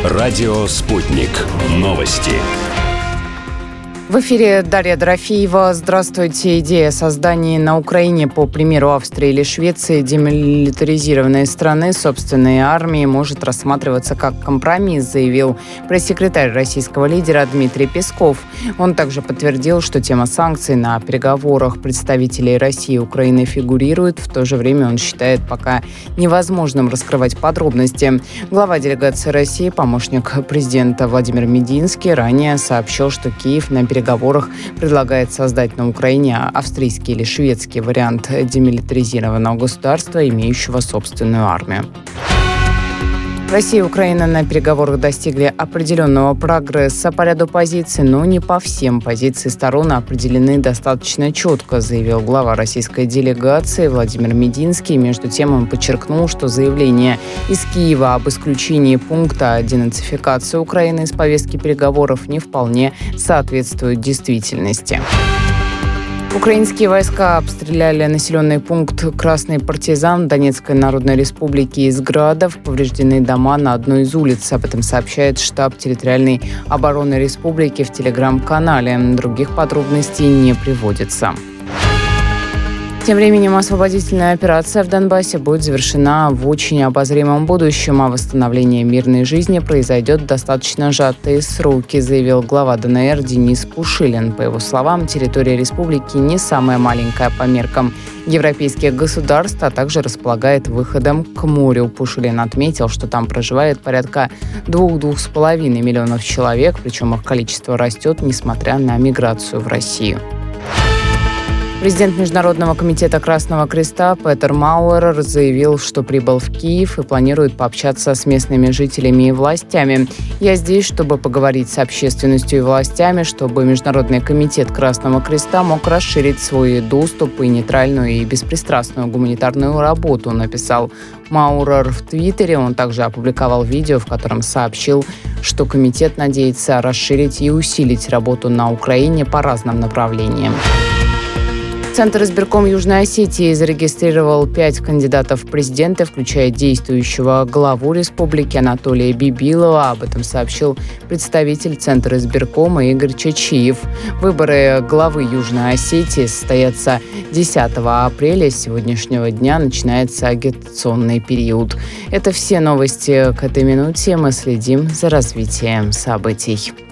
Радио «Спутник». Новости. В эфире Дарья Дорофеева. Здравствуйте. Идея создания на Украине, по примеру Австрии или Швеции, демилитаризированной страны собственной армии может рассматриваться как компромисс, заявил пресс-секретарь российского лидера Дмитрий Песков. Он также подтвердил, что тема санкций на переговорах представителей России и Украины фигурирует. В то же время он считает пока невозможным раскрывать подробности. Глава делегации России, помощник президента Владимир Мединский, ранее сообщил, что Киев на переговорах предлагает создать на Украине австрийский или шведский вариант демилитаризированного государства, имеющего собственную армию. Россия и Украина на переговорах достигли определенного прогресса по ряду позиций, но не по всем. Позиции сторон определены достаточно четко, заявил глава российской делегации Владимир Мединский. Между тем он подчеркнул, что заявление из Киева об исключении пункта о денацификации Украины из повестки переговоров не вполне соответствует действительности. Украинские войска обстреляли населенный пункт Красный Партизан Донецкой Народной Республики из градов. Повреждены дома на одной из улиц. Об этом сообщает штаб территориальной обороны республики в телеграм-канале. Других подробностей не приводится. Тем временем освободительная операция в Донбассе будет завершена в очень обозримом будущем, а восстановление мирной жизни произойдет в достаточно сжатые сроки, заявил глава ДНР Денис Пушилин. По его словам, территория республики не самая маленькая по меркам европейских государств, а также располагает выходом к морю. Пушилин отметил, что там проживает порядка 2-2,5 миллионов человек, причем их количество растет, несмотря на миграцию в Россию. Президент Международного комитета Красного Креста Петер Мауэрер заявил, что прибыл в Киев и планирует пообщаться с местными жителями и властями. «Я здесь, чтобы поговорить с общественностью и властями, чтобы Международный комитет Красного Креста мог расширить свой доступ и нейтральную и беспристрастную гуманитарную работу», написал Мауэрер в Твиттере. Он также опубликовал видео, в котором сообщил, что комитет надеется расширить и усилить работу на Украине по разным направлениям. Центр избирком Южной Осетии зарегистрировал 5 кандидатов в президенты, включая действующего главу республики Анатолия Бибилова. Об этом сообщил представитель Центра избиркома Игорь Чачиев. Выборы главы Южной Осетии состоятся 10 апреля. С сегодняшнего дня начинается агитационный период. Это все новости к этой минуте. Мы следим за развитием событий.